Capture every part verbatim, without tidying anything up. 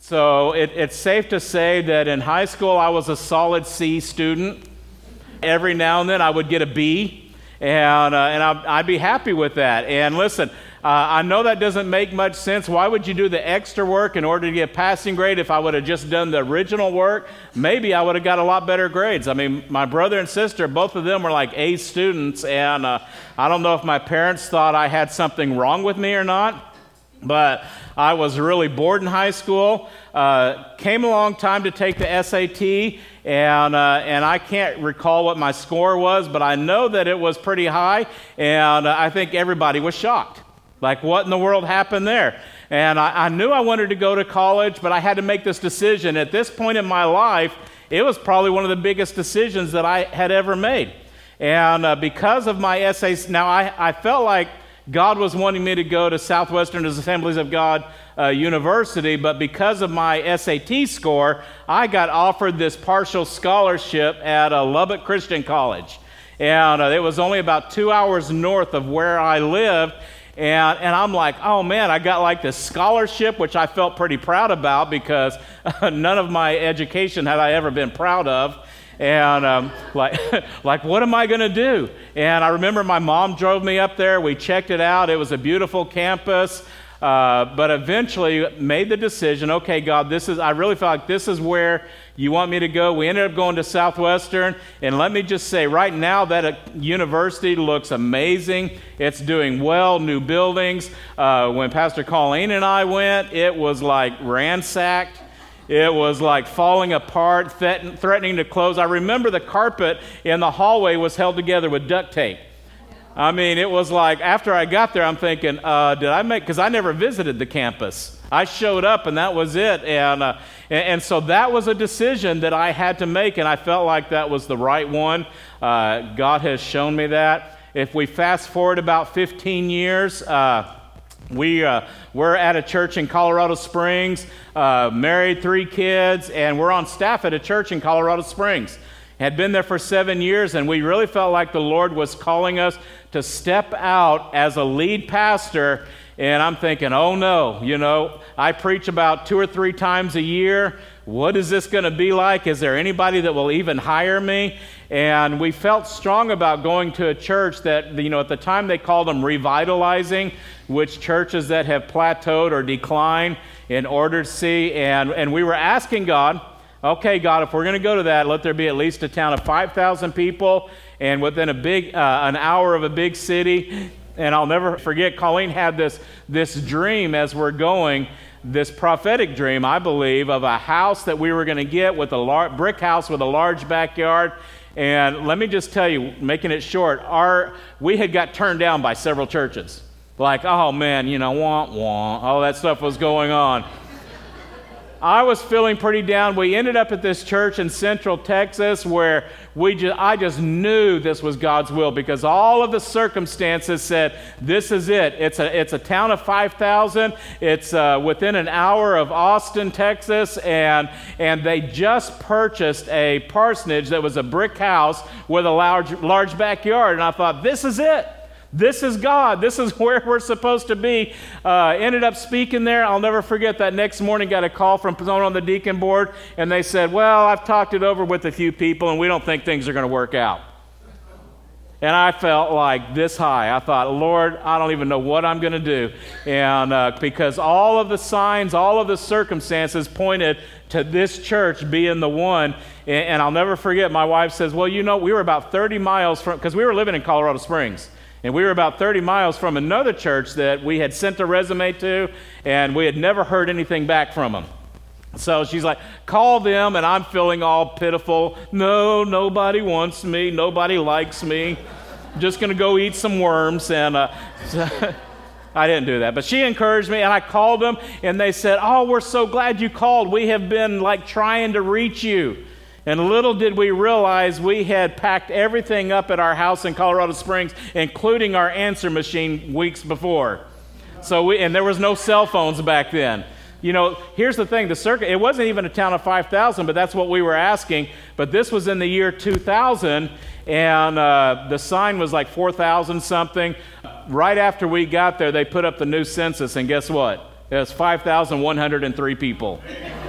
So it, it's safe to say that in high school I was a solid C student. Every now and then I would get a B, and uh, and I'd, I'd be happy with that. And listen, uh, I know that doesn't make much sense. Why would you do the extra work in order to get a passing grade? If I would have just done the original work, maybe I would have got a lot better grades. I mean, my brother and sister, both of them were like A students, and uh, I don't know if my parents thought I had something wrong with me or not. But I was really bored in high school. Uh, came a long time to take the S A T, and uh, and I can't recall what my score was, but I know that it was pretty high, and uh, I think everybody was shocked. Like, what in the world happened there? And I, I knew I wanted to go to college, but I had to make this decision. At this point in my life, it was probably one of the biggest decisions that I had ever made. And uh, because of my S A T, now I, I felt like God was wanting me to go to Southwestern Assemblies of God uh, University, but because of my S A T score, I got offered this partial scholarship at a Lubbock Christian College. And uh, it was only about two hours north of where I lived. And, and I'm like, oh man, I got like this scholarship, which I felt pretty proud about because uh, none of my education had I ever been proud of. And um, like, like, what am I going to do? And I remember my mom drove me up there. We checked it out. It was a beautiful campus. Uh, but eventually made the decision, okay, God, this is, I really felt like this is where you want me to go. We ended up going to Southwestern. And let me just say, right now, that university looks amazing. It's doing well, new buildings. Uh, when Pastor Colleen and I went, it was like ransacked. It was like falling apart, th- threatening to close. I remember the carpet in the hallway was held together with duct tape. I mean, it was like, after I got there, I'm thinking, uh, did I make, because I never visited the campus. I showed up and that was it. And, uh, and, and so that was a decision that I had to make, and I felt like that was the right one. Uh, God has shown me that. If we fast forward about fifteen years, uh, We, uh, we're at a church in Colorado Springs, uh, married, three kids, and we're on staff at a church in Colorado Springs. Had been there for seven years, and we really felt like the Lord was calling us to step out as a lead pastor. And I'm thinking, oh no, you know, I preach about two or three times a year. What is this going to be like? Is there anybody that will even hire me? And we felt strong about going to a church that, you know, at the time they called them revitalizing, which churches that have plateaued or declined in order to see. And, and we were asking God, okay, God, if we're going to go to that, let there be at least a town of five thousand people and within a big, uh, an hour of a big city. And I'll never forget, Colleen had this, this dream as we're going, this prophetic dream, I believe, of a house that we were going to get with a lar- brick house with a large backyard. And let me just tell you, making it short, our we had got turned down by several churches. Like, oh man, you know, wah, wah, all that stuff was going on. I was feeling pretty down. We ended up at this church in Central Texas where we just, I just knew this was God's will because all of the circumstances said, this is it. It's a, it's a town of five thousand. It's uh, within an hour of Austin, Texas, and, and they just purchased a parsonage that was a brick house with a large, large backyard. And I thought, this is it. This is God. This is where we're supposed to be. Uh, ended up speaking there. I'll never forget that next morning got a call from someone on the deacon board, and they said, well, I've talked it over with a few people, and we don't think things are going to work out. And I felt like this high. I thought, Lord, I don't even know what I'm going to do. And uh, because all of the signs, all of the circumstances pointed to this church being the one. And, and I'll never forget, my wife says, well, you know, we were about thirty miles from, because we were living in Colorado Springs. And we were about thirty miles from another church that we had sent a resume to, and we had never heard anything back from them. So she's like, call them, and I'm feeling all pitiful. No, nobody wants me. Nobody likes me. I'm just going to go eat some worms. And uh, so I didn't do that. But she encouraged me, and I called them, and they said, oh, we're so glad you called. We have been like trying to reach you. And little did we realize we had packed everything up at our house in Colorado Springs, including our answer machine weeks before. So we, and there was no cell phones back then. You know, here's the thing, the circuit, it wasn't even a town of five thousand, but that's what we were asking. But this was in the year two thousand, and uh, the sign was like four thousand something. Right after we got there, they put up the new census, and guess what? It was five thousand one hundred three people.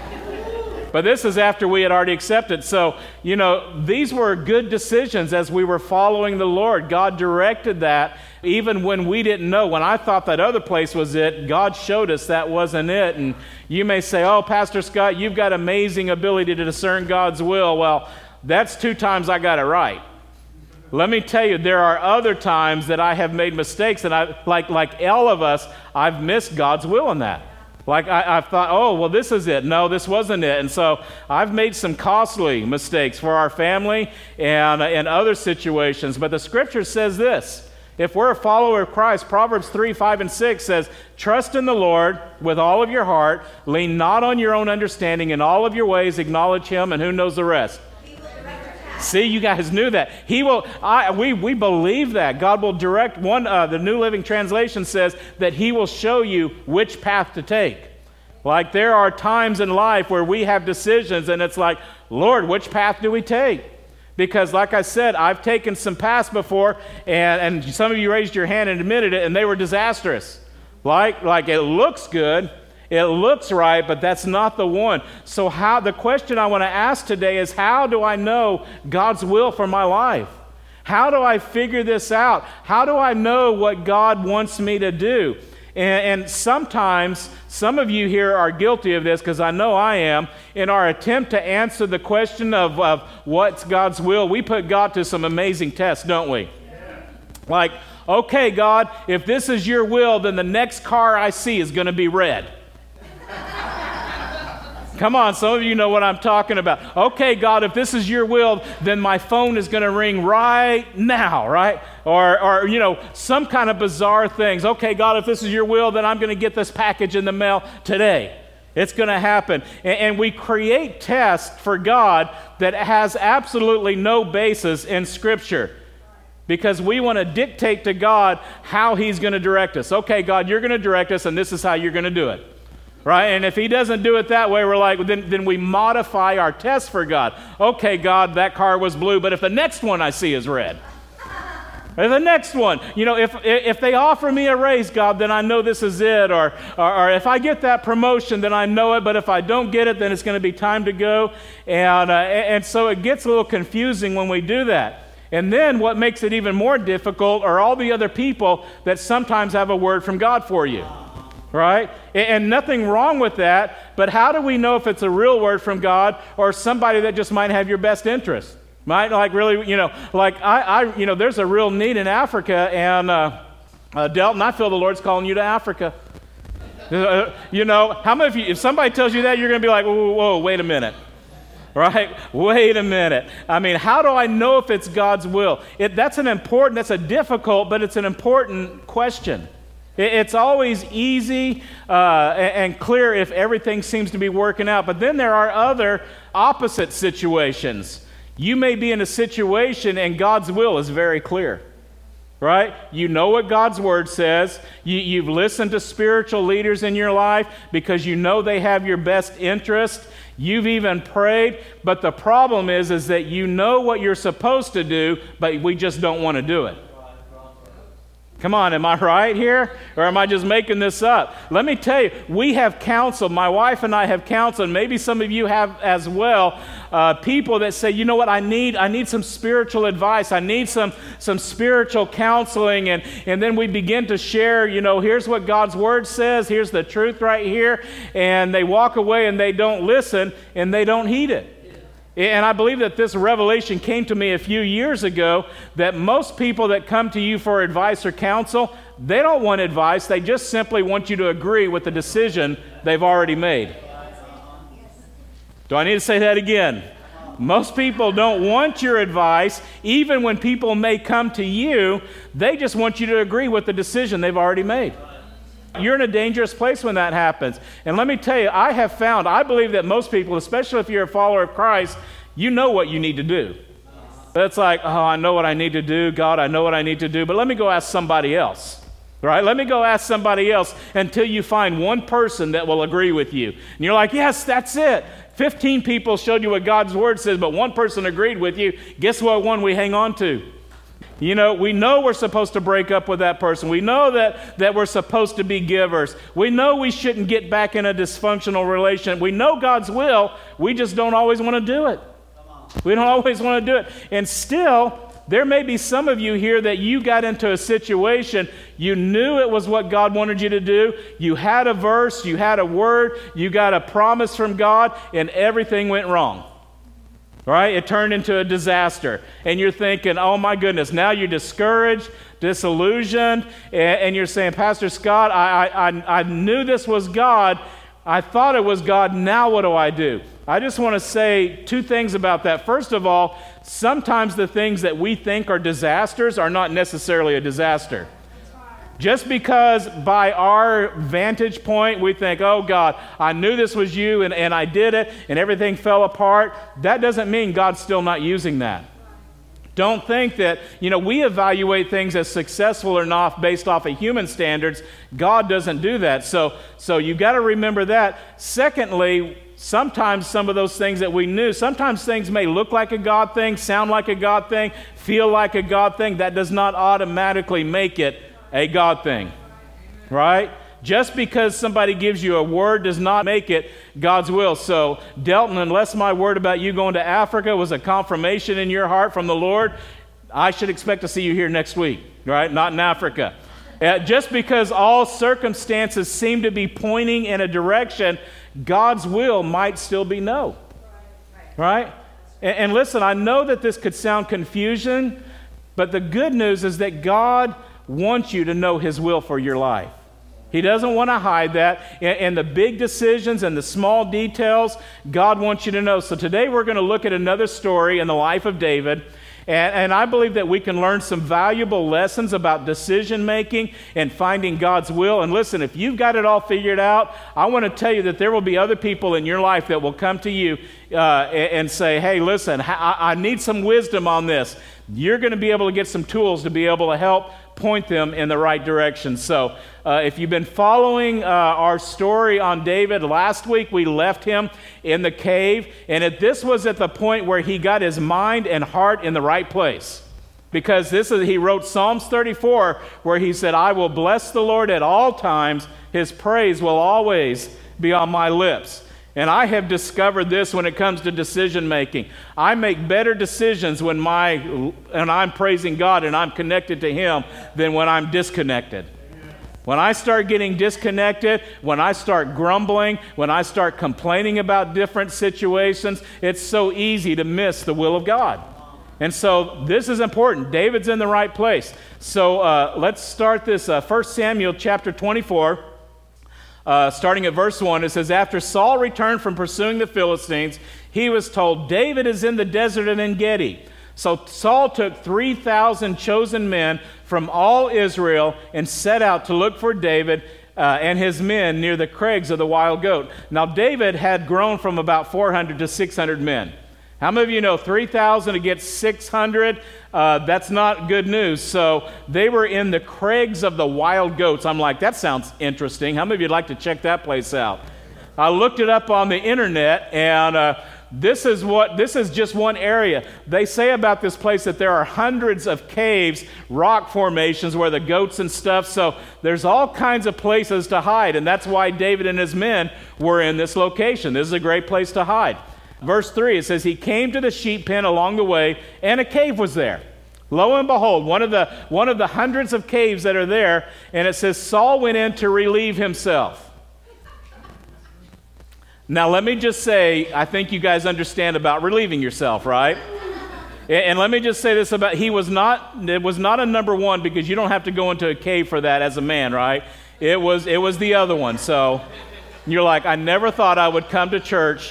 But this is after we had already accepted. So, you know, these were good decisions as we were following the Lord. God directed that even when we didn't know. When I thought that other place was it, God showed us that wasn't it. And you may say, oh, Pastor Scott, you've got amazing ability to discern God's will. Well, that's two times I got it right. Let me tell you, there are other times that I have made mistakes, and I, like, like all of us, I've missed God's will in that. Like I, I thought, oh, well, this is it. No, this wasn't it. And so I've made some costly mistakes for our family and in other situations. But the Scripture says this. If we're a follower of Christ, Proverbs three, five, and six says, trust in the Lord with all of your heart. Lean not on your own understanding. In all of your ways, acknowledge Him, and who knows the rest? See, you guys knew that. He will. I, we we believe that God will direct. One, uh, the New Living Translation says that He will show you which path to take. Like there are times in life where we have decisions, and it's like, Lord, which path do we take? Because, like I said, I've taken some paths before, and and some of you raised your hand and admitted it, and they were disastrous. Like like it looks good. It looks right, but that's not the one. So how the question I want to ask today is, how do I know God's will for my life? How do I figure this out? How do I know what God wants me to do? And, and sometimes, some of you here are guilty of this, because I know I am. In our attempt to answer the question of, of what's God's will, we put God to some amazing tests, don't we? Yeah. Like, okay, God, if this is your will, then the next car I see is going to be red. Come on, some of you know what I'm talking about. Okay, God, if this is your will, then my phone is going to ring right now, right? Or, or, you know, some kind of bizarre things. Okay, God, if this is your will, then I'm going to get this package in the mail today. It's going to happen. And, and we create tests for God that has absolutely no basis in Scripture, because we want to dictate to God how He's going to direct us. Okay, God, you're going to direct us, and this is how you're going to do it. Right? And if He doesn't do it that way, we're like, then, then we modify our test for God. Okay, God, that car was blue, but if the next one I see is red, or the next one, you know, if if they offer me a raise, God, then I know this is it. Or, or, or if I get that promotion, then I know it. But if I don't get it, then it's going to be time to go. And, uh, and so it gets a little confusing when we do that. And then what makes it even more difficult are all the other people that sometimes have a word from God for you. Right? And nothing wrong with that, but how do we know if it's a real word from God or somebody that just might have your best interest? Might like really, you know, like I, I you know, there's a real need in Africa, and uh, uh, Delton, I feel the Lord's calling you to Africa. Uh, you know, how many of you, if somebody tells you that, you're going to be like, whoa, whoa, whoa, wait a minute. Right? Wait a minute. I mean, how do I know if it's God's will? It, that's an important, that's a difficult, but it's an important question. It's always easy uh, and clear if everything seems to be working out. But then there are other opposite situations. You may be in a situation and God's will is very clear, right? You know what God's Word says. You, you've listened to spiritual leaders in your life because you know they have your best interest. You've even prayed. But the problem is, is that you know what you're supposed to do, but we just don't want to do it. Come on, am I right here? Or am I just making this up? Let me tell you, we have counseled, my wife and I have counseled, maybe some of you have as well, uh, people that say, you know what, I need I need some spiritual advice. I need some some spiritual counseling. And, and then we begin to share, you know, here's what God's Word says, here's the truth right here. And they walk away and they don't listen and they don't heed it. And I believe that this revelation came to me a few years ago, that most people that come to you for advice or counsel, they don't want advice. They just simply want you to agree with the decision they've already made. Do I need to say that again? Most people don't want your advice. Even when people may come to you, they just want you to agree with the decision they've already made. You're in a dangerous place when that happens. And let me tell you, I have found, I believe that most people, especially if you're a follower of Christ, you know what you need to do. It's like, oh, I know what I need to do. God, I know what I need to do. But let me go ask somebody else. Right? Let me go ask somebody else until you find one person that will agree with you. And you're like, yes, that's it. fifteen people showed you what God's Word says, but one person agreed with you. Guess what one we hang on to? You know, we know we're supposed to break up with that person. We know that, that we're supposed to be givers. We know we shouldn't get back in a dysfunctional relationship. We know God's will. We just don't always want to do it. We don't always want to do it. And still, there may be some of you here that you got into a situation, you knew it was what God wanted you to do. You had a verse, you had a word, you got a promise from God, and everything went wrong. Right? It turned into a disaster. And you're thinking, oh my goodness, now you're discouraged, disillusioned, and, and you're saying, Pastor Scott, I, I, I knew this was God. I thought it was God. Now what do I do? I just want to say two things about that. First of all, sometimes the things that we think are disasters are not necessarily a disaster. Just because by our vantage point we think, oh God, I knew this was you and, and I did it and everything fell apart, that doesn't mean God's still not using that. Don't think that, you know, we evaluate things as successful or not based off of human standards. God doesn't do that. So, so you got to remember that. Secondly, sometimes some of those things that we knew, sometimes things may look like a God thing, sound like a God thing, feel like a God thing. That does not automatically make it a God thing, right? Just because somebody gives you a word does not make it God's will. So, Delton, unless my word about you going to Africa was a confirmation in your heart from the Lord, I should expect to see you here next week, right? Not in Africa. Uh, just because all circumstances seem to be pointing in a direction, God's will might still be no, right? And, and listen, I know that this could sound confusion, but the good news is that God wants you to know His will for your life. He doesn't want to hide that. And the big decisions and the small details, God wants you to know. So today we're going to look at another story in the life of David. And, and I believe that we can learn some valuable lessons about decision making and finding God's will. And listen, if you've got it all figured out, I want to tell you that there will be other people in your life that will come to you uh, and, and say, hey, listen, I, I need some wisdom on this. You're going to be able to get some tools to be able to help point them in the right direction. So uh, if you've been following uh, our story on David, last week we left him in the cave, and it, this was at the point where he got his mind and heart in the right place. Because this is, he wrote Psalms thirty-four, where he said, I will bless the Lord at all times. His praise will always be on my lips. And I have discovered this when it comes to decision making. I make better decisions when my and I'm praising God and I'm connected to Him than when I'm disconnected. When I start getting disconnected, when I start grumbling, when I start complaining about different situations, it's so easy to miss the will of God. And so this is important. David's in the right place. So uh, let's start this uh, First Samuel chapter twenty-four. Uh, starting at verse one, it says, after Saul returned from pursuing the Philistines, he was told, David is in the desert and En Gedi. So Saul took three thousand chosen men from all Israel and set out to look for David uh, and his men near the crags of the Wild Goat. Now David had grown from about four hundred to six hundred men. How many of you know three thousand against six hundred? Uh, that's not good news. So they were in the crags of the Wild Goats. I'm like, that sounds interesting. How many of you would like to check that place out? I looked it up on the internet, and uh, this is what this is just one area. They say about this place that there are hundreds of caves, rock formations where the goats and stuff. So there's all kinds of places to hide, and that's why David and his men were in this location. This is a great place to hide. Verse three, it says, he came to the sheep pen along the way, and a cave was there. Lo and behold, one of the one of the hundreds of caves that are there, and it says, Saul went in to relieve himself. Now, let me just say, I think you guys understand about relieving yourself, right? And let me just say this about, he was not, it was not a number one, because you don't have to go into a cave for that as a man, right? It was, it was the other one. So you're like, I never thought I would come to church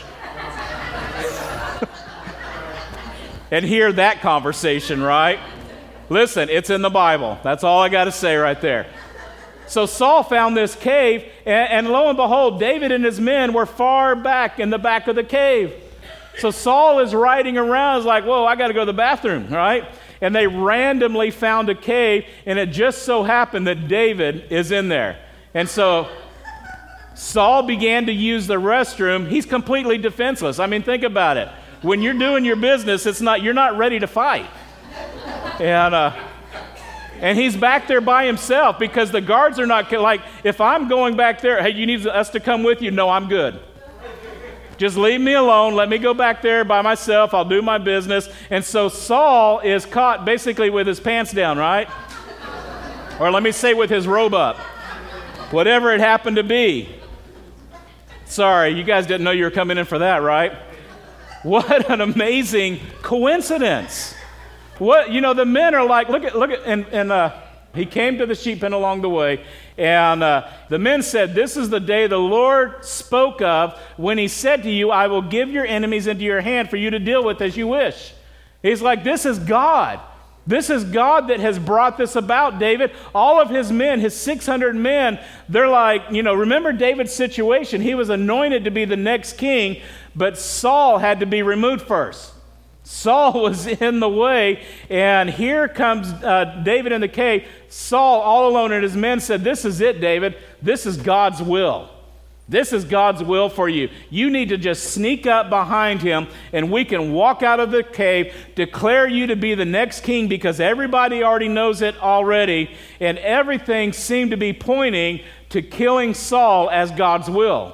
and hear that conversation, right? Listen, it's in the Bible. That's all I got to say right there. So Saul found this cave, and, and lo and behold, David and his men were far back in the back of the cave. So Saul is riding around, is like, whoa, I got to go to the bathroom, right? And they randomly found a cave, and it just so happened that David is in there. And so Saul began to use the restroom. He's completely defenseless. I mean, think about it. When you're doing your business, it's not you're not ready to fight. And uh, And he's back there by himself because the guards are not, like, if I'm going back there, hey, you need us to come with you? No, I'm good. Just leave me alone. Let me go back there by myself. I'll do my business. And so Saul is caught basically with his pants down, right? Or let me say with his robe up. Whatever it happened to be. Sorry, you guys didn't know you were coming in for that, right? What an amazing coincidence. What, you know, the men are like, look at, look at, and, and uh, he came to the sheep pen along the way, and uh, the men said, this is the day the Lord spoke of when he said to you, I will give your enemies into your hand for you to deal with as you wish. He's like, this is God. This is God that has brought this about, David. All of his men, his six hundred men, they're like, you know, remember David's situation. He was anointed to be the next king, but Saul had to be removed first. Saul was in the way, and here comes uh, David in the cave. Saul, all alone, and his men said, this is it, David. This is God's will. This is God's will for you. You need to just sneak up behind him, and we can walk out of the cave, declare you to be the next king, because everybody already knows it already, and everything seemed to be pointing to killing Saul as God's will.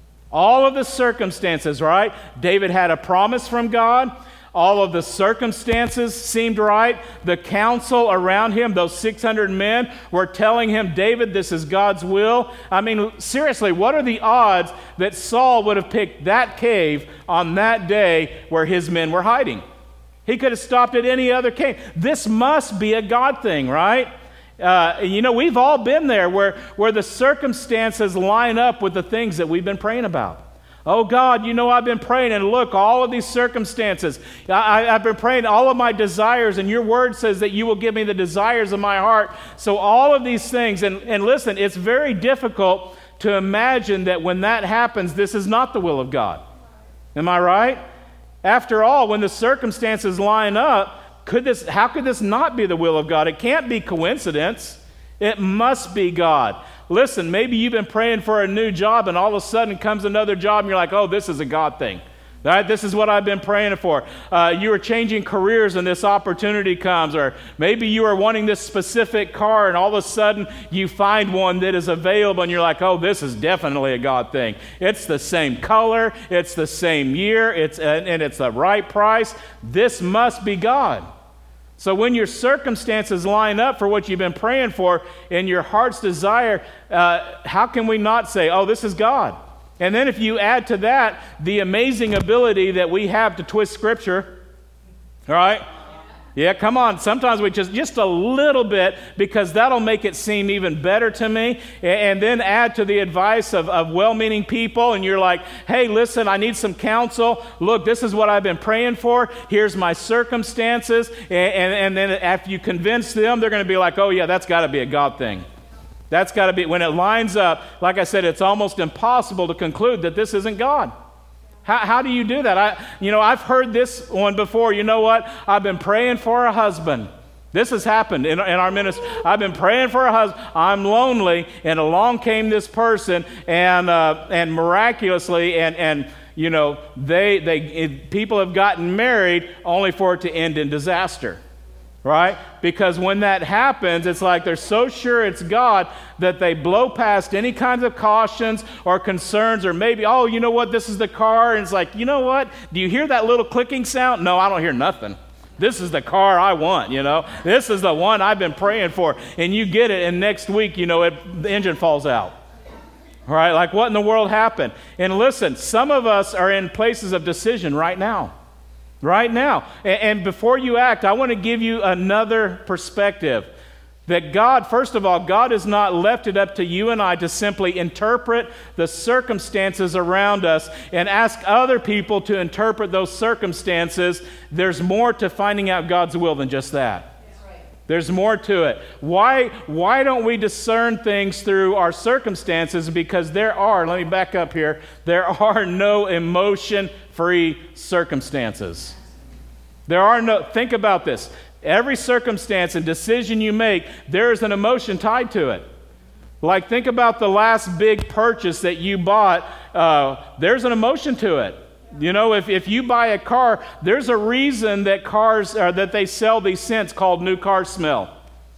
All of the circumstances, right? David had a promise from God. All of the circumstances seemed right. The council around him, those six hundred men, were telling him, David, this is God's will. I mean, seriously, what are the odds that Saul would have picked that cave on that day where his men were hiding? He could have stopped at any other cave. This must be a God thing, right? Uh, you know, we've all been there where, where the circumstances line up with the things that we've been praying about. Oh, God, you know, I've been praying, and look, all of these circumstances, I, I've been praying all of my desires, and your word says that you will give me the desires of my heart. So all of these things, and, and listen, it's very difficult to imagine that when that happens, this is not the will of God. Am I right? After all, when the circumstances line up, could this, how could this not be the will of God? It can't be coincidence. It must be God. Listen, maybe you've been praying for a new job, and all of a sudden comes another job, and you're like, oh, this is a God thing. Right? This is what I've been praying for. Uh, you are changing careers, and this opportunity comes. Or maybe you are wanting this specific car, and all of a sudden you find one that is available, and you're like, oh, this is definitely a God thing. It's the same color. It's the same year. It's and, and it's the right price. This must be God. So when your circumstances line up for what you've been praying for and your heart's desire, uh, how can we not say, oh, this is God? And then if you add to that the amazing ability that we have to twist Scripture, all right? Yeah, come on. Sometimes we just, just a little bit, because that'll make it seem even better to me. And then add to the advice of, of well-meaning people, and you're like, hey, listen, I need some counsel. Look, this is what I've been praying for. Here's my circumstances. And, and, and then after you convince them, they're going to be like, oh, yeah, that's got to be a God thing. That's got to be, when it lines up, like I said, it's almost impossible to conclude that this isn't God. How, how do you do that? I, you know, I've heard this one before. You know what? I've been praying for a husband. This has happened in, in our ministry. I've been praying for a husband. I'm lonely, and along came this person, and uh, and miraculously, and and you know, they they it, people have gotten married only for it to end in disaster. Right? Because when that happens, it's like they're so sure it's God that they blow past any kinds of cautions or concerns, or maybe, oh, you know what, this is the car. And it's like, you know what, do you hear that little clicking sound? No, I don't hear nothing. This is the car I want, you know. This is the one I've been praying for. And you get it, and next week, you know, it, the engine falls out. All right, like what in the world happened? And listen, some of us are in places of decision right now. Right now. And, and before you act, I want to give you another perspective. That God, first of all, God has not left it up to you and I to simply interpret the circumstances around us and ask other people to interpret those circumstances. There's more to finding out God's will than just that. There's more to it. Why, why don't we discern things through our circumstances? Because there are, let me back up here, there are no emotion-free circumstances. There are no, think about this. Every circumstance and decision you make, there is an emotion tied to it. Like, think about the last big purchase that you bought. Uh, there's an emotion to it. You know, if, if you buy a car, there's a reason that cars, or that they sell these scents called new car smell.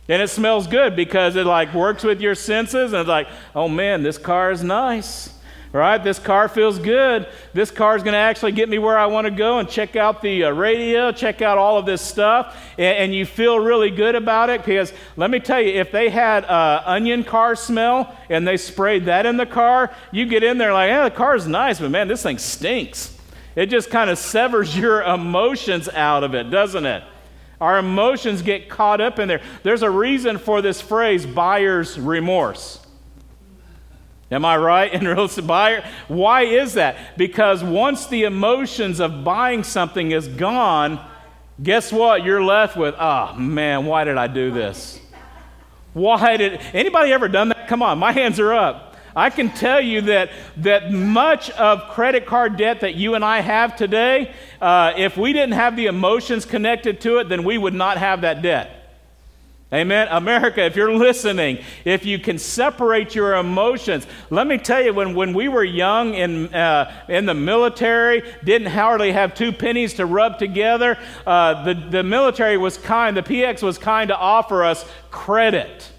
And it smells good because it like works with your senses, and it's like, oh man, this car is nice, right? This car feels good. This car is going to actually get me where I want to go, and check out the uh, radio, check out all of this stuff, and, and you feel really good about it. Because let me tell you, if they had uh, onion car smell and they sprayed that in the car, you get in there like, yeah, the car is nice, but man, this thing stinks. It just kind of severs your emotions out of it, doesn't it? Our emotions get caught up in there. There's a reason for this phrase, buyer's remorse. Am I right? And real buyer, why is that? Because once the emotions of buying something is gone, guess what? You're left with, oh man, why did I do this? Why did anybody ever done that? Come on, my hands are up. I can tell you that that much of credit card debt that you and I have today, uh, if we didn't have the emotions connected to it, then we would not have that debt. Amen. America, if you're listening, if you can separate your emotions, let me tell you, when, when we were young in, uh, in the military, didn't hardly have two pennies to rub together, uh, the, the military was kind, the P X was kind to offer us credit.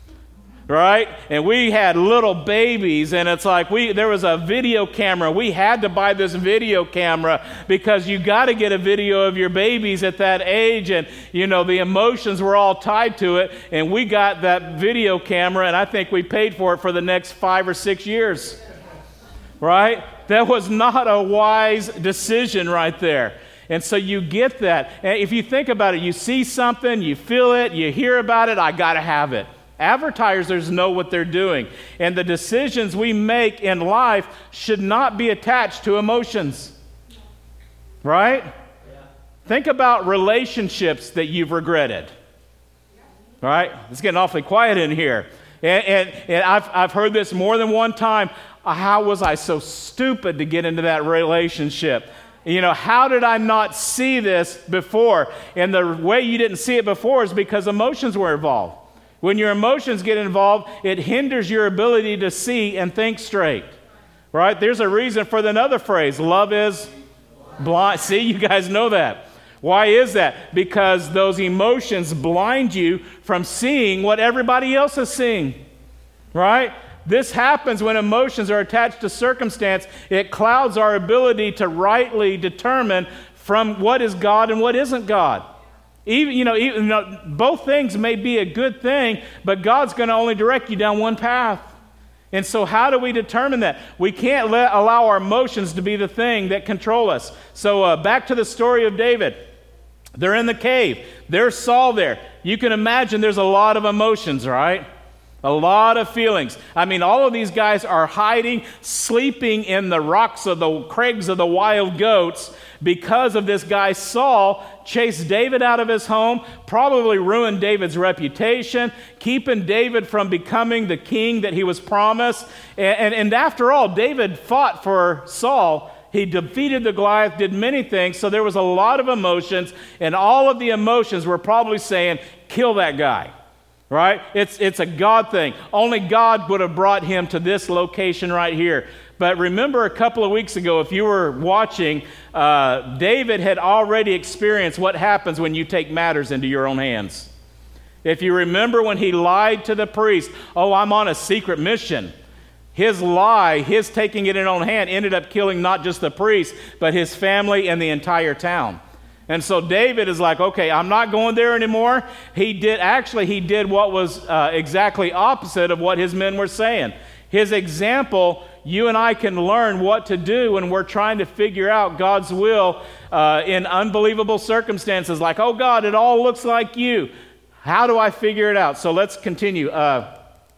Right? And we had little babies, and it's like we there was a video camera. We had to buy this video camera because you got to get a video of your babies at that age, and you know the emotions were all tied to it, and we got that video camera, and I think we paid for it for the next five or six years. Right? That was not a wise decision right there. And so you get that. And if you think about it, you see something, you feel it, you hear about it, I got to have it. Advertisers know what they're doing, and the decisions we make in life should not be attached to emotions, right? Yeah. Think about relationships that you've regretted, right? It's getting awfully quiet in here, and, and, and I've, I've heard this more than one time. How was I so stupid to get into that relationship? You know, how did I not see this before? And the way you didn't see it before is because emotions were involved. When your emotions get involved, it hinders your ability to see and think straight, right? There's a reason for another phrase, love is blind. See, you guys know that. Why is that? Because those emotions blind you from seeing what everybody else is seeing, right? This happens when emotions are attached to circumstance. It clouds our ability to rightly determine from what is God and what isn't God. Even, you know, even, you know, both things may be a good thing, but God's going to only direct you down one path. And so how do we determine that? We can't let, allow our emotions to be the thing that control us. So uh, back to the story of David. They're in the cave. There's Saul there. You can imagine there's a lot of emotions, right? A lot of feelings. I mean, all of these guys are hiding, sleeping in the rocks of the crags of the wild goats because of this guy Saul chased David out of his home, probably ruined David's reputation, keeping David from becoming the king that he was promised. And, and, and after all, David fought for Saul. He defeated the Goliath, did many things, so there was a lot of emotions, and all of the emotions were probably saying, kill that guy. Right? It's it's a God thing. Only God would have brought him to this location right here. But remember a couple of weeks ago, if you were watching, uh, David had already experienced what happens when you take matters into your own hands. If you remember when he lied to the priest, oh, I'm on a secret mission. His lie, his taking it in his own hand, ended up killing not just the priest, but his family and the entire town. And so David is like, okay, I'm not going there anymore. He did, actually, he did what was uh, exactly opposite of what his men were saying. His example, you and I can learn what to do when we're trying to figure out God's will uh, in unbelievable circumstances. Like, oh God, it all looks like you. How do I figure it out? So let's continue. Uh,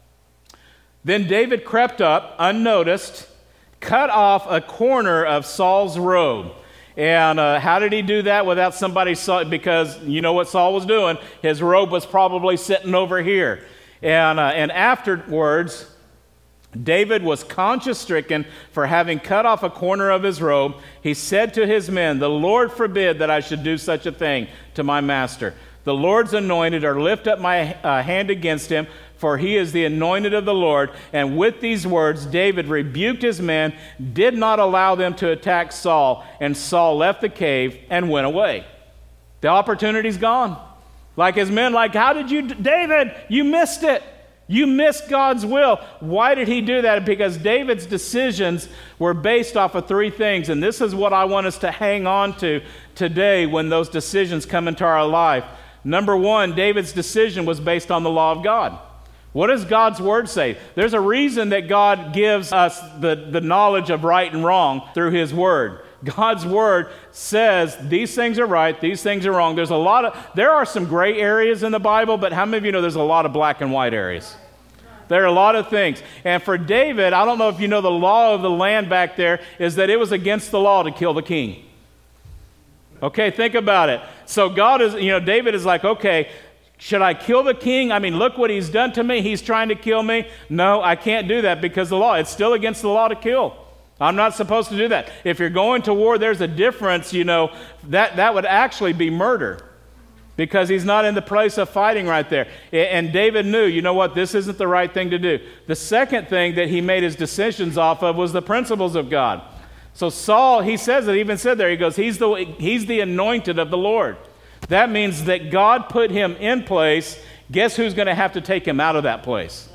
then David crept up, unnoticed, cut off a corner of Saul's robe. And uh, how did he do that without somebody saw? Because you know what Saul was doing. His robe was probably sitting over here. And, uh, and afterwards, David was conscience-stricken for having cut off a corner of his robe. He said to his men, the Lord forbid that I should do such a thing to my master. The Lord's anointed, or lift up my uh, hand against him, for he is the anointed of the Lord. And with these words, David rebuked his men, did not allow them to attack Saul, and Saul left the cave and went away. The opportunity's gone. Like his men, like, how did you, David, you missed it. You missed God's will. Why did he do that? Because David's decisions were based off of three things. And this is what I want us to hang on to today when those decisions come into our life. Number one, David's decision was based on the law of God. What does God's word say? There's a reason that God gives us the, the knowledge of right and wrong through his word. God's word says these things are right, these things are wrong. There's a lot of, there are some gray areas in the Bible, but how many of you know there's a lot of black and white areas? There are a lot of things. And for David, I don't know if you know the law of the land back there, is that it was against the law to kill the king. Okay, think about it. So God is, you know, David is like, okay, should I kill the king? I mean, look what he's done to me. He's trying to kill me. No, I can't do that because the law, it's still against the law to kill. I'm not supposed to do that. If you're going to war, there's a difference, you know, that, that would actually be murder because he's not in the place of fighting right there. And David knew, you know what, this isn't the right thing to do. The second thing that he made his decisions off of was the principles of God. So Saul, he says it, even said there, he goes, he's the, he's the anointed of the Lord. That means that God put him in place. Guess who's going to have to take him out of that place?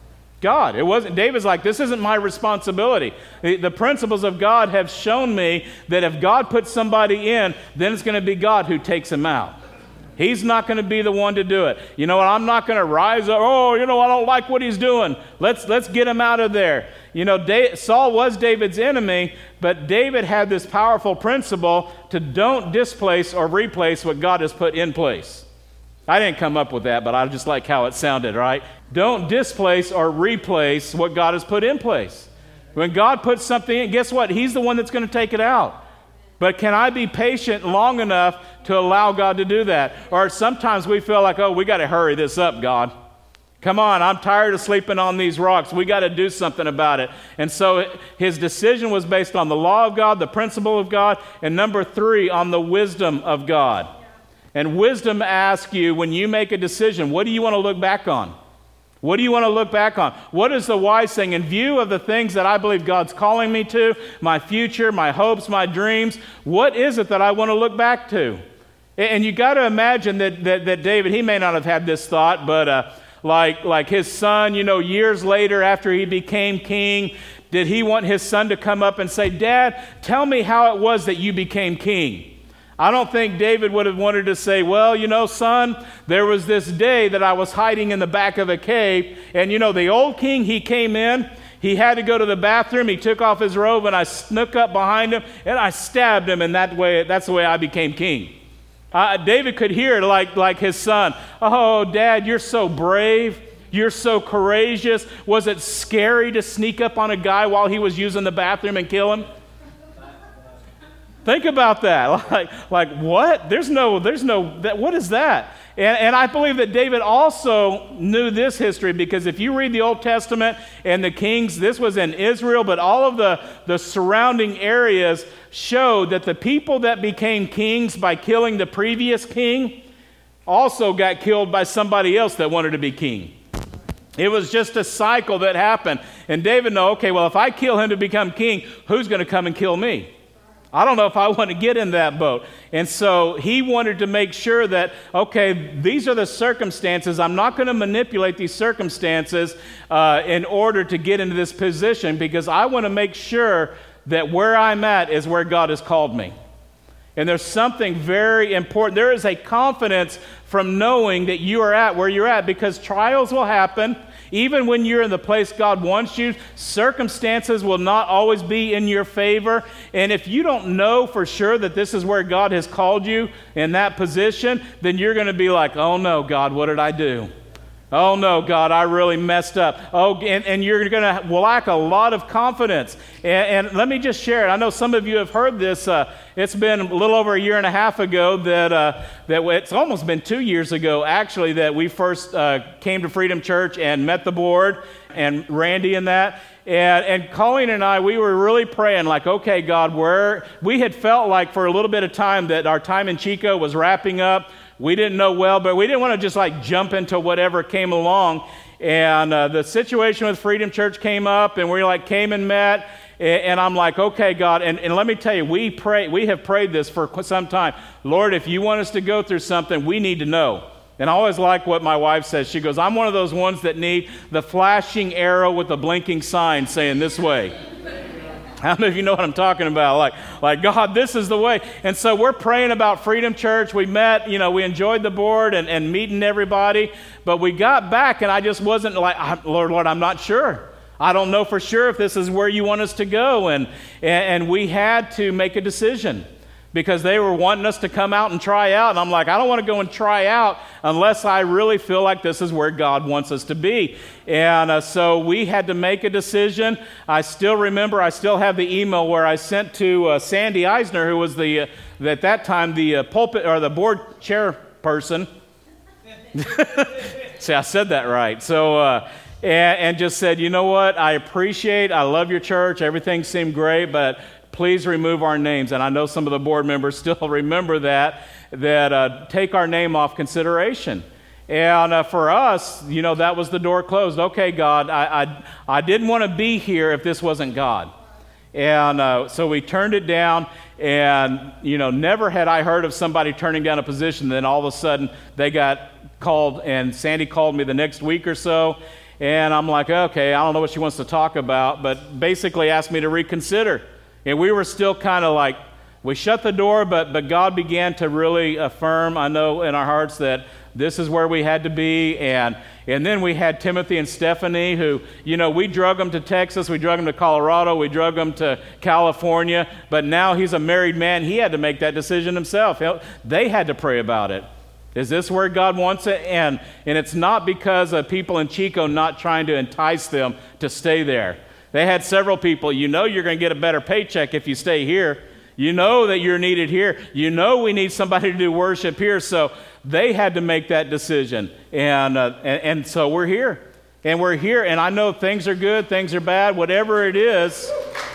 God. It wasn't, David's like, this isn't my responsibility. The, the principles of God have shown me that if God puts somebody in, then it's going to be God who takes him out. He's not going to be the one to do it. You know what? I'm not going to rise up, oh, you know, I don't like what he's doing. Let's, let's get him out of there. You know, Da- Saul was David's enemy, but David had this powerful principle to don't displace or replace what God has put in place. I didn't come up with that, but I just like how it sounded, right? Don't displace or replace what God has put in place. When God puts something in, guess what? He's the one that's going to take it out. But can I be patient long enough to allow God to do that? Or sometimes we feel like, oh, we got to hurry this up, God. Come on, I'm tired of sleeping on these rocks. We got to do something about it. And so his decision was based on the law of God, the principle of God, and number three, on the wisdom of God. And wisdom asks you, when you make a decision, what do you want to look back on? What do you want to look back on? What is the wise thing? In view of the things that I believe God's calling me to, my future, my hopes, my dreams, what is it that I want to look back to? And you got to imagine that, that, that David, he may not have had this thought, but uh, like, like his son, you know, years later after he became king, did he want his son to come up and say, Dad, tell me how it was that you became king? I don't think David would have wanted to say, well, you know, son, there was this day that I was hiding in the back of a cave, and, you know, the old king, he came in, he had to go to the bathroom, he took off his robe, and I snuck up behind him, and I stabbed him, and that way, that's the way I became king. Uh, David could hear it like, like his son, oh, Dad, you're so brave, you're so courageous. Was it scary to sneak up on a guy while he was using the bathroom and kill him? Think about that. Like, like what? There's no, there's no, that, what is that? And, and I believe that David also knew this history because if you read the Old Testament and the kings, this was in Israel, but all of the, the surrounding areas showed that the people that became kings by killing the previous king also got killed by somebody else that wanted to be king. It was just a cycle that happened. And David knew, okay, well, if I kill him to become king, who's going to come and kill me? I don't know if I want to get in that boat. And so he wanted to make sure that, okay, these are the circumstances. I'm not going to manipulate these circumstances uh, in order to get into this position because I want to make sure that where I'm at is where God has called me. And there's something very important. There is a confidence from knowing that you are at where you're at because trials will happen. Even when you're in the place God wants you, circumstances will not always be in your favor. And if you don't know for sure that this is where God has called you in that position, then you're going to be like, oh no, God, what did I do? Oh no, God, I really messed up. Oh, and, and you're going to lack a lot of confidence. And, and let me just share it. I know some of you have heard this. Uh, it's been a little over a year and a half ago that uh, that it's almost been two years ago, actually, that we first uh, came to Freedom Church and met the board and Randy and that. And, and Colleen and I, we were really praying like, okay, God, where we had felt like for a little bit of time that our time in Chico was wrapping up. We didn't know well, but we didn't want to just like jump into whatever came along. And uh, the situation with Freedom Church came up, and we like came and met. And, and I'm like, okay, God. And, and let me tell you, we pray. We have prayed this for some time. Lord, if you want us to go through something, we need to know. And I always like what my wife says. She goes, I'm one of those ones that need the flashing arrow with the blinking sign saying this way. I don't know if you know what I'm talking about. Like, like God, this is the way. And so we're praying about Freedom Church. We met, you know, we enjoyed the board and, and meeting everybody. But we got back and I just wasn't like, Lord, Lord, I'm not sure. I don't know for sure if this is where you want us to go. And, and, and we had to make a decision because they were wanting us to come out and try out. And I'm like, I don't want to go and try out unless I really feel like this is where God wants us to be. And uh, so we had to make a decision. I still remember, I still have the email where I sent to uh, Sandy Eisner, who was the, uh, at that time, the uh, pulpit or the board chairperson. See, I said that right. So, uh, and, and just said, you know what, I appreciate, I love your church, everything seemed great, but please remove our names. And I know some of the board members still remember that, that uh, take our name off consideration. And uh, for us, you know, that was the door closed. Okay, God, I, I, I didn't want to be here if this wasn't God. And uh, so we turned it down, and, you know, never had I heard of somebody turning down a position. Then all of a sudden they got called, and Sandy called me the next week or so. And I'm like, okay, I don't know what she wants to talk about, but basically asked me to reconsider. And we were still kind of like, we shut the door, but but God began to really affirm, I know, in our hearts that this is where we had to be. And and then we had Timothy and Stephanie who, you know, we drug them to Texas, we drug them to Colorado, we drug them to California, but now he's a married man. He had to make that decision himself. They had to pray about it. Is this where God wants it? And, and it's not because of people in Chico not trying to entice them to stay there. They had several people, you know you're going to get a better paycheck if you stay here. You know that you're needed here. You know we need somebody to do worship here. So they had to make that decision. And, uh, and, and so we're here. And we're here. And I know things are good, things are bad, whatever it is.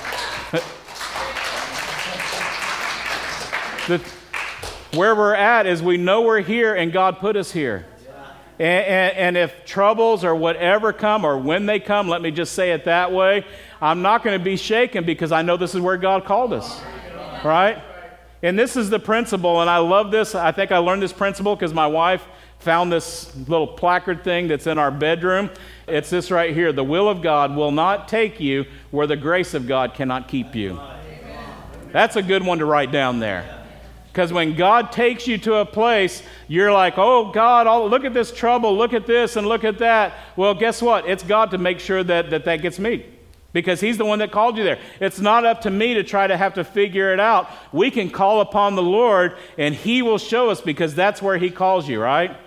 the, where we're at is we know we're here and God put us here. And, and, and if troubles or whatever come, or when they come, let me just say it that way, I'm not going to be shaken because I know this is where God called us, right? And this is the principle, and I love this. I think I learned this principle because my wife found this little placard thing that's in our bedroom. It's this right here. The will of God will not take you where the grace of God cannot keep you. That's a good one to write down there. Because when God takes you to a place, you're like, oh, God, oh, look at this trouble, look at this, and look at that. Well, guess what? It's God to make sure that that, that gets me. Because he's the one that called you there. It's not up to me to try to have to figure it out. We can call upon the Lord, and he will show us because that's where he calls you, right?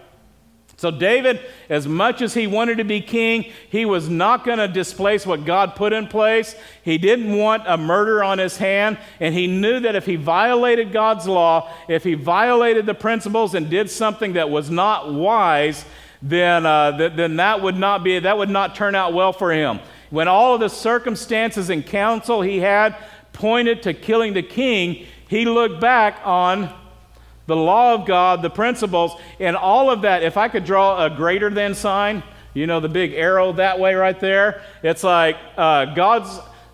So David, as much as he wanted to be king, he was not going to displace what God put in place. He didn't want a murder on his hand, and he knew that if he violated God's law, if he violated the principles and did something that was not wise, then uh, th- then that would not be that would not turn out well for him. When all of the circumstances and counsel he had pointed to killing the king, he looked back on the law of God, the principles, and all of that. If I could draw a greater than sign, you know, the big arrow that way right there, it's like uh, God's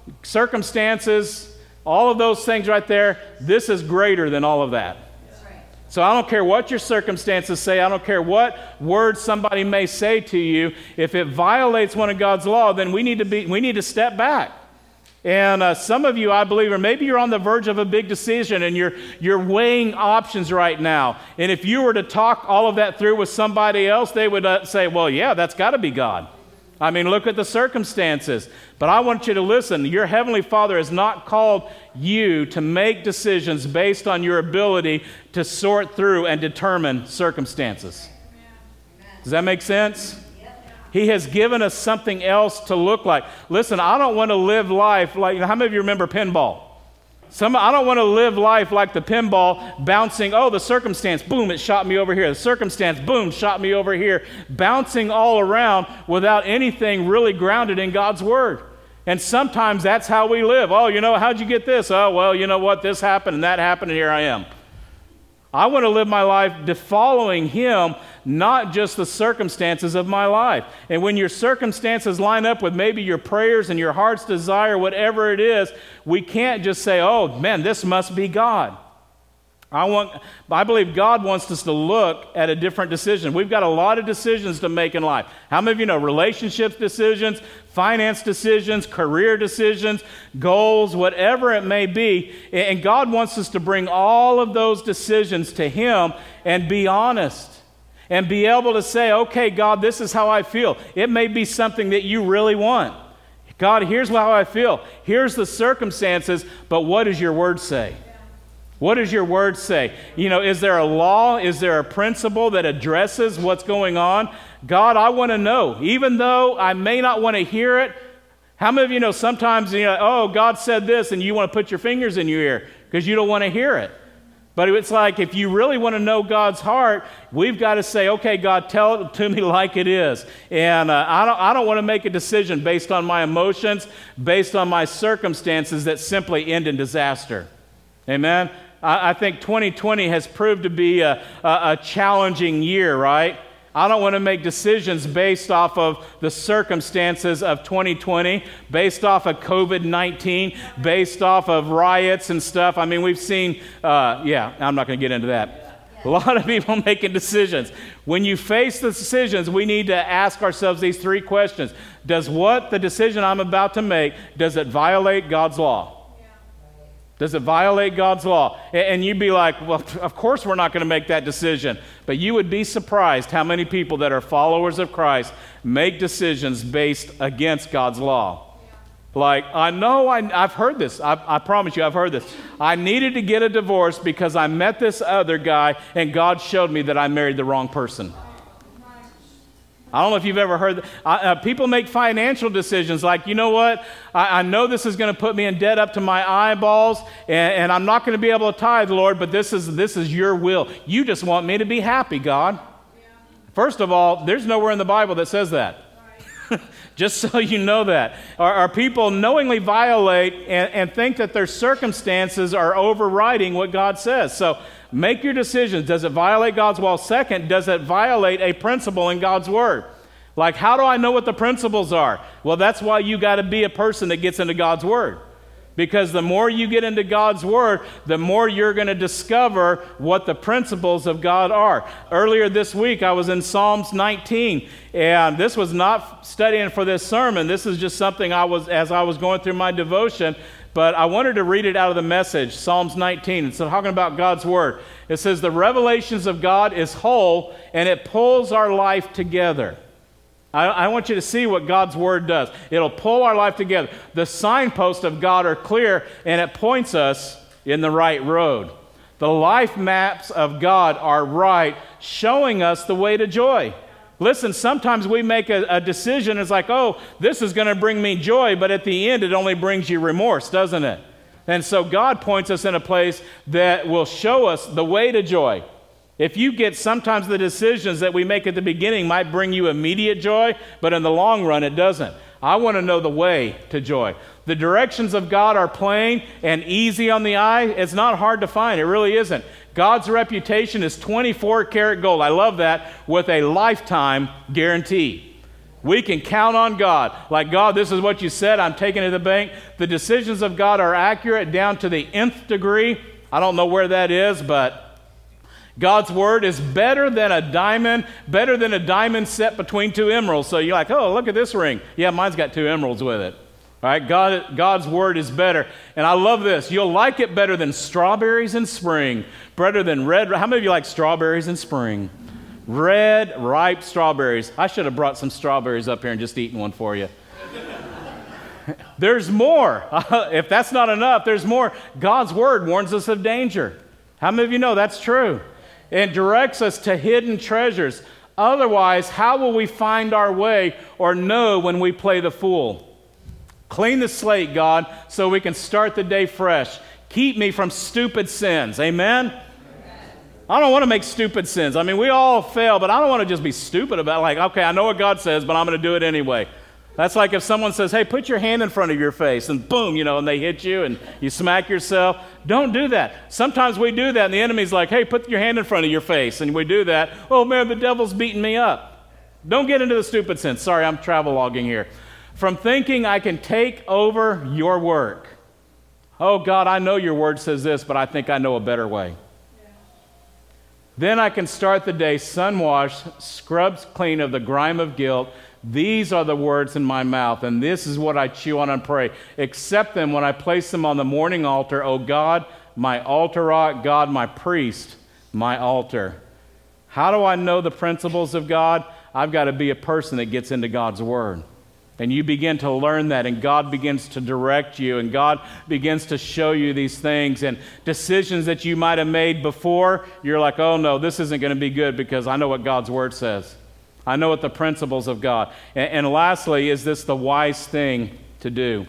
circumstances, all of those things right there, this is greater than all of that. Right. So I don't care what your circumstances say, I don't care what words somebody may say to you, if it violates one of God's law, then we need to be, we need to step back. And uh, some of you, I believe, or maybe you're on the verge of a big decision and you're you're weighing options right now. And if you were to talk all of that through with somebody else, they would uh, say, well, yeah, that's got to be God. I mean, look at the circumstances. But I want you to listen. Your Heavenly Father has not called you to make decisions based on your ability to sort through and determine circumstances. Does that make sense? He has given us something else to look like. Listen, I don't want to live life like, how many of you remember pinball? Some, I don't want to live life like the pinball bouncing, oh, the circumstance, boom, it shot me over here. The circumstance, boom, shot me over here. Bouncing all around without anything really grounded in God's Word. And sometimes that's how we live. Oh, you know, how'd you get this? Oh, well, you know what? This happened and that happened and here I am. I want to live my life following Him, not just the circumstances of my life. And when your circumstances line up with maybe your prayers and your heart's desire, whatever it is, we can't just say, oh, man, this must be God. I want, I believe God wants us to look at a different decision. We've got a lot of decisions to make in life. How many of you know relationships decisions, finance decisions, career decisions, goals, whatever it may be. And God wants us to bring all of those decisions to Him and be honest and be able to say, okay, God, this is how I feel. It may be something that you really want. God, here's how I feel. Here's the circumstances, but what does your word say? What does your word say? You know, is there a law? Is there a principle that addresses what's going on? God, I want to know. Even though I may not want to hear it, how many of you know sometimes, you know, oh, God said this, and you want to put your fingers in your ear because you don't want to hear it. But it's like if you really want to know God's heart, we've got to say, okay, God, tell it to me like it is. And uh, I don't, I don't want to make a decision based on my emotions, based on my circumstances that simply end in disaster. Amen? I, I think twenty twenty has proved to be a, a, a challenging year, right? I don't want to make decisions based off of the circumstances of twenty twenty, based off of covid nineteen, based off of riots and stuff. I mean, we've seen, uh, yeah, I'm not going to get into that. A lot of people making decisions. When you face the decisions, we need to ask ourselves these three questions. Does what the decision I'm about to make, does it violate God's law? Does it violate God's law? And you'd be like, well, of course we're not going to make that decision. But you would be surprised how many people that are followers of Christ make decisions based against God's law. Like, I know, I, I've heard this. I, I promise you, I've heard this. I needed to get a divorce because I met this other guy and God showed me that I married the wrong person. I don't know if you've ever heard that. Uh, people make financial decisions like, you know what, I, I know this is going to put me in debt up to my eyeballs, and, and I'm not going to be able to tithe, Lord, but this is this is your will. You just want me to be happy, God. Yeah. First of all, there's nowhere in the Bible that says that. Right. Just so you know that. Or, or people knowingly violate and, and think that their circumstances are overriding what God says. So make your decisions. Does it violate God's law? Second, does it violate a principle in God's word? Like, how do I know what the principles are? Well, that's why you got to be a person that gets into God's word. Because the more you get into God's word, the more you're going to discover what the principles of God are. Earlier this week, I was in Psalms nineteen, and this was not studying for this sermon. This is just something I was, as I was going through my devotion, but I wanted to read it out of the Message, Psalms nineteen. It's talking about God's word. It says, the revelations of God is whole, and it pulls our life together. I, I want you to see what God's word does. It'll pull our life together. The signposts of God are clear, and it points us in the right road. The life maps of God are right, showing us the way to joy. Listen, sometimes we make a, a decision, it's like, oh, this is going to bring me joy, but at the end it only brings you remorse, doesn't it? And so God points us in a place that will show us the way to joy. If you get, sometimes the decisions that we make at the beginning might bring you immediate joy, but in the long run it doesn't. I want to know the way to joy. The directions of God are plain and easy on the eye. It's not hard to find. It really isn't. God's reputation is twenty-four karat gold. I love that, with a lifetime guarantee. We can count on God. Like, God, this is what you said. I'm taking it to the bank. The decisions of God are accurate down to the nth degree. I don't know where that is, but God's word is better than a diamond, better than a diamond set between two emeralds. So you're like, oh, look at this ring. Yeah, mine's got two emeralds with it. All right, God, God's word is better. And I love this. You'll like it better than strawberries in spring, better than red. How many of you like strawberries in spring? Red, ripe strawberries. I should have brought some strawberries up here and just eaten one for you. There's more. If that's not enough, there's more. God's word warns us of danger. How many of you know that's true? And directs us to hidden treasures. Otherwise, how will we find our way or know when we play the fool? Clean the slate, God, so we can start the day fresh. Keep me from stupid sins. Amen? Amen. I don't want to make stupid sins. I mean, we all fail, but I don't want to just be stupid about it. Like, okay, I know what God says, but I'm going to do it anyway. That's like if someone says, hey, put your hand in front of your face, and boom, you know, and they hit you and you smack yourself. Don't do that. Sometimes we do that, and the enemy's like, hey, put your hand in front of your face, and we do that. Oh, man, the devil's beating me up. Don't get into the stupid sin. Sorry, I'm traveloguing here. From thinking I can take over your work. Oh, God, I know your word says this, but I think I know a better way. Then I can start the day sun-washed, scrubbed clean of the grime of guilt. These are the words in my mouth, and this is what I chew on and pray. Accept them when I place them on the morning altar. O God, my altar rock, God, my priest, my altar. How do I know the principles of God? I've got to be a person that gets into God's Word. And you begin to learn that, and God begins to direct you, and God begins to show you these things, and decisions that you might have made before, you're like, oh no, this isn't going to be good because I know what God's Word says. I know what the principles of God. And, and lastly, is this the wise thing to do?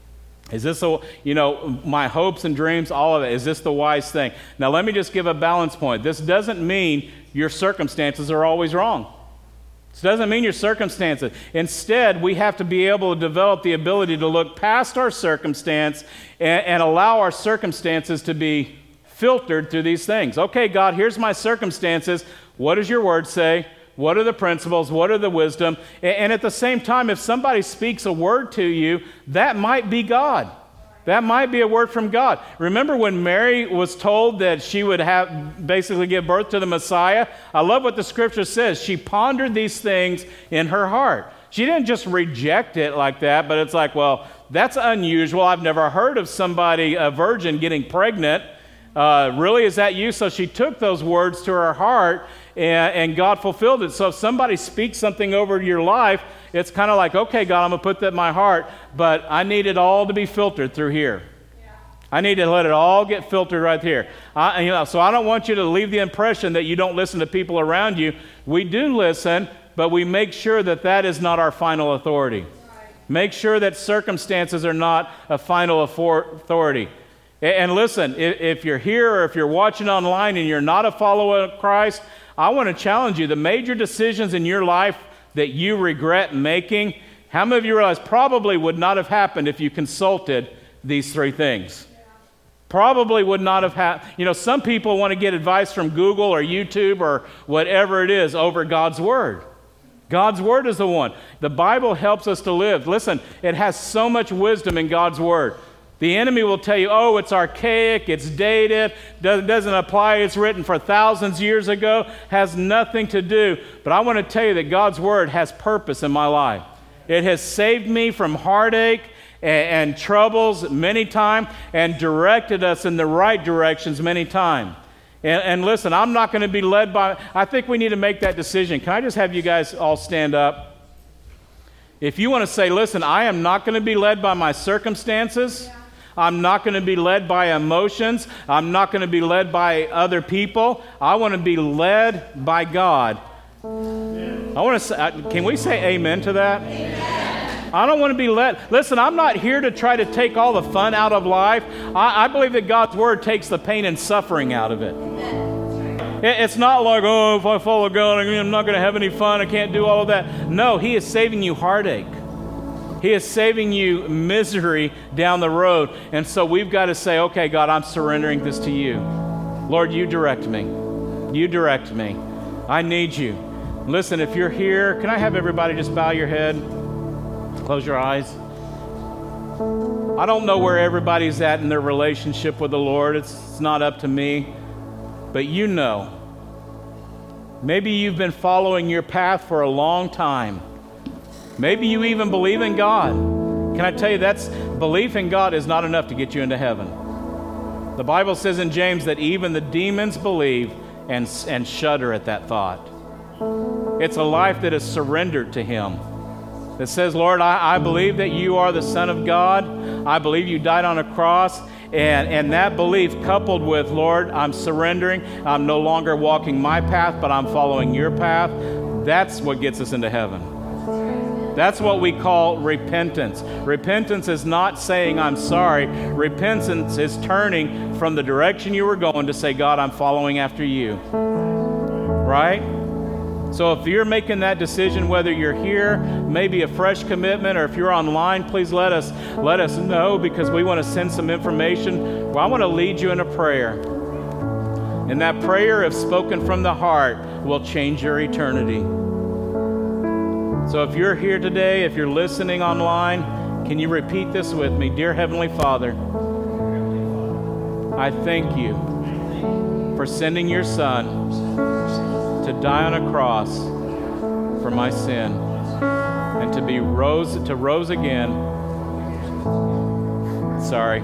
Is this, a, you know, my hopes and dreams, all of it, is this the wise thing? Now let me just give a balance point. This doesn't mean your circumstances are always wrong. This doesn't mean your circumstances. Instead, we have to be able to develop the ability to look past our circumstance and, and allow our circumstances to be filtered through these things. Okay, God, here's my circumstances. What does your word say? What are the principles? What are the wisdom? And, and at the same time, if somebody speaks a word to you, that might be God. That might be a word from God. Remember when Mary was told that she would have basically give birth to the Messiah? I love what the scripture says. She pondered these things in her heart. She didn't just reject it like that, but it's like, well, that's unusual. I've never heard of somebody, a virgin, getting pregnant. Uh, really, is that you? So she took those words to her heart, and, and God fulfilled it. So if somebody speaks something over your life, it's kind of like, okay, God, I'm going to put that in my heart, but I need it all to be filtered through here. Yeah. I need to let it all get filtered right here. I, you know, so I don't want you to leave the impression that you don't listen to people around you. We do listen, but we make sure that that is not our final authority. Right. Make sure that circumstances are not a final authority. And listen, if you're here or if you're watching online and you're not a follower of Christ, I want to challenge you. The major decisions in your life that you regret making, how many of you realize probably would not have happened if you consulted these three things? Yeah. Probably would not have happened. You know, some people want to get advice from Google or YouTube or whatever it is over God's Word. God's Word is the one. The Bible helps us to live. Listen, it has so much wisdom in God's Word. The enemy will tell you, oh, it's archaic, it's dated, doesn't apply, it's written for thousands of years ago, has nothing to do. But I want to tell you that God's Word has purpose in my life. It has saved me from heartache and, and troubles many times and directed us in the right directions many times. And, and listen, I'm not going to be led by, I think we need to make that decision. Can I just have you guys all stand up? If you want to say, listen, I am not going to be led by my circumstances. Yeah. I'm not going to be led by emotions. I'm not going to be led by other people. I want to be led by God. Amen. I want to say, can we say amen to that? Amen. I don't want to be led. Listen, I'm not here to try to take all the fun out of life. I, I believe that God's Word takes the pain and suffering out of it. Amen. It's not like, oh, if I follow God, I'm not going to have any fun. I can't do all of that. No, He is saving you heartache. He is saving you misery down the road. And so we've got to say, okay, God, I'm surrendering this to you. Lord, you direct me. You direct me. I need you. Listen, if you're here, can I have everybody just bow your head? Close your eyes. I don't know where everybody's at in their relationship with the Lord. It's, it's not up to me. But you know. Maybe you've been following your path for a long time. Maybe you even believe in God. Can I tell you, that's belief in God is not enough to get you into heaven. The Bible says in James that even the demons believe and, and shudder at that thought. It's a life that is surrendered to Him. That says, Lord, I, I believe that you are the Son of God. I believe you died on a cross. And, and that belief coupled with, Lord, I'm surrendering. I'm no longer walking my path, but I'm following your path. That's what gets us into heaven. That's what we call repentance. Repentance is not saying I'm sorry. Repentance is turning from the direction you were going to say, God, I'm following after you. Right? So if you're making that decision, whether you're here, maybe a fresh commitment, or if you're online, please let us let us know, because we want to send some information. Well, I want to lead you in a prayer. And that prayer, if spoken from the heart, will change your eternity. So if you're here today, if you're listening online, can you repeat this with me? Dear Heavenly Father, I thank you for sending your Son to die on a cross for my sin and to be rose to rose again. Sorry.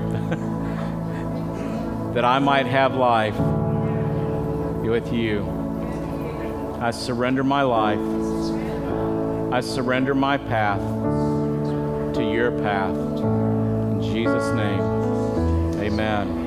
That I might have life with you. I surrender my life. I surrender my path to your path. In Jesus' name, amen.